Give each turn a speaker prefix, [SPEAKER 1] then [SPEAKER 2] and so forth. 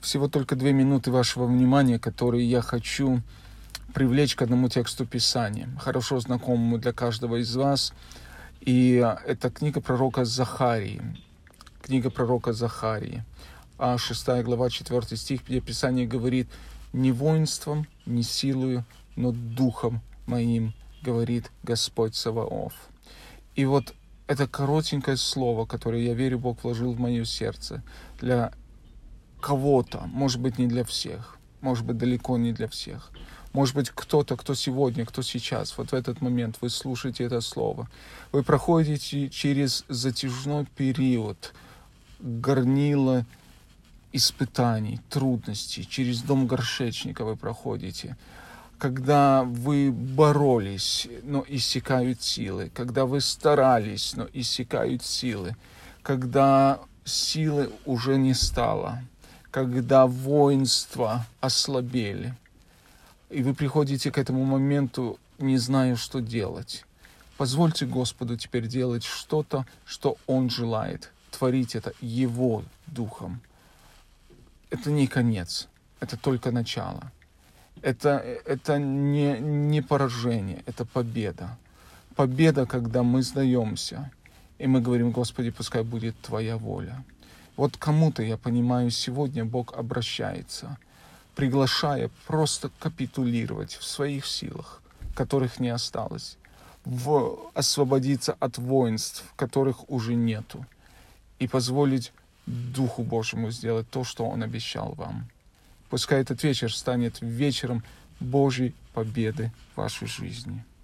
[SPEAKER 1] всего только 2 минуты вашего внимания, которые я хочу привлечь к одному тексту Писания, хорошо знакомому для каждого из вас. И это книга пророка Захарии. Книга пророка Захарии, 6 глава, 4 стих, где Писание говорит: «Не воинством, не силою, но духом моим, говорит Господь Саваоф». И вот это коротенькое слово, которое, я верю, Бог вложил в мое сердце для кого-то, может быть, не для всех, может быть, далеко не для всех. Может быть, кто-то, кто сегодня, кто сейчас, вот в этот момент вы слушаете это слово. Вы проходите через затяжной период горнила испытаний, трудностей, через дом горшечника вы проходите, когда вы боролись, но иссякают силы, когда вы старались, но иссякают силы, когда силы уже не стало, когда воинства ослабели, и вы приходите к этому моменту, не зная, что делать. Позвольте Господу теперь делать что-то, что Он желает, творить это Его Духом. Это не конец, это только начало. Это не поражение, это победа. Победа, когда мы сдаемся, и мы говорим: Господи, пускай будет Твоя воля. Вот кому-то, я понимаю, сегодня Бог обращается, приглашая просто капитулировать в своих силах, которых не осталось, освободиться от воинств, которых уже нету, и позволить Духу Божьему сделать то, что Он обещал вам. Пускай этот вечер станет вечером Божьей победы в вашей жизни.